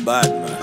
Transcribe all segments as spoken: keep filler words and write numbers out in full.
bad man.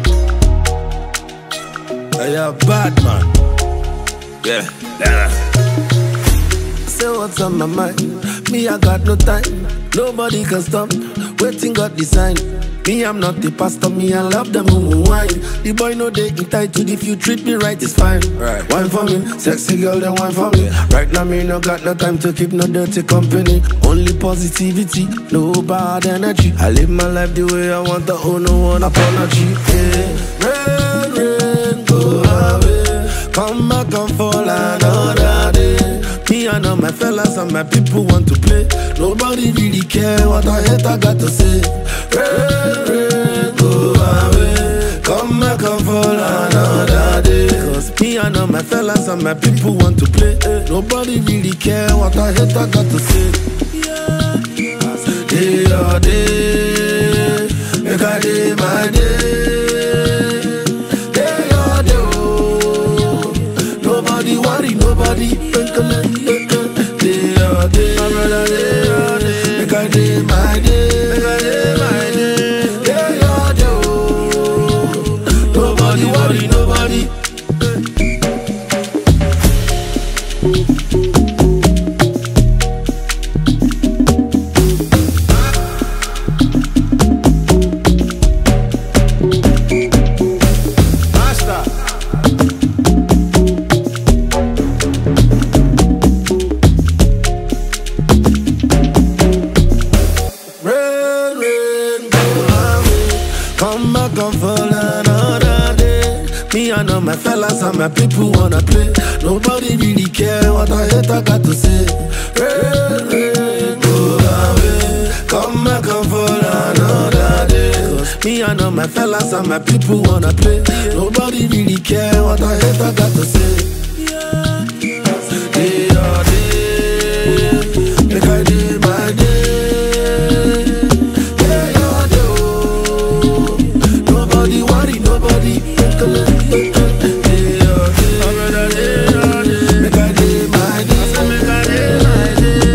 Hey, you're bad man. Yeah, yeah. Say what's on my mind. Me, I got no time. Nobody can stop. Waiting God design. Me, I'm not the pastor. Me, I love them who wine. The boy know they entitled. If you treat me right, it's fine. Right. Wine for me, sexy girl, then wine for me. Right now, me no got no time to keep no dirty company. Only positivity, no bad energy. I live my life the way I want. I owe no one apology. Yeah. Rain, rain, go away. Come back and fall another day. Me and all my fellas and my people want to play. Nobody really care what I hate, I got to say. Rain, rain, go away. Come back and fall another day. Cause me and all my fellas and my people want to play. Nobody really care what I hate, I got to say. Day or day, make I day my day. Day or day, oh. Nobody worry, nobody twinkle. Day or day, my brother, day or day, make I day my day. Make I day my day. Day or day, oh. Nobody worry, nobody. Come back and fall another day. Me and all my fellas and my people wanna play. Nobody really care what I hate, I got to say. Rain, rain, go away. Come back and fall another day. Cause me and all my fellas and my people wanna play. Nobody really care what I hate, I got to say. Day or day, make I day my day. Nobody,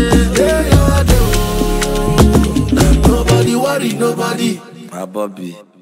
My Bobby.